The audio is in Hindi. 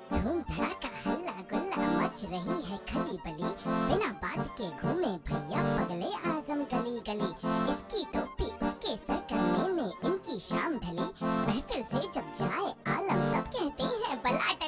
धूम धड़ाका हल्ला गुल्ला मच रही है खली बली, बिना बात के घूमे भैया पगले आजम गली गली। इसकी टोपी उसके सर करने में इनकी शाम ढली, महफिल से जब जाए आलम सब कहते हैं बला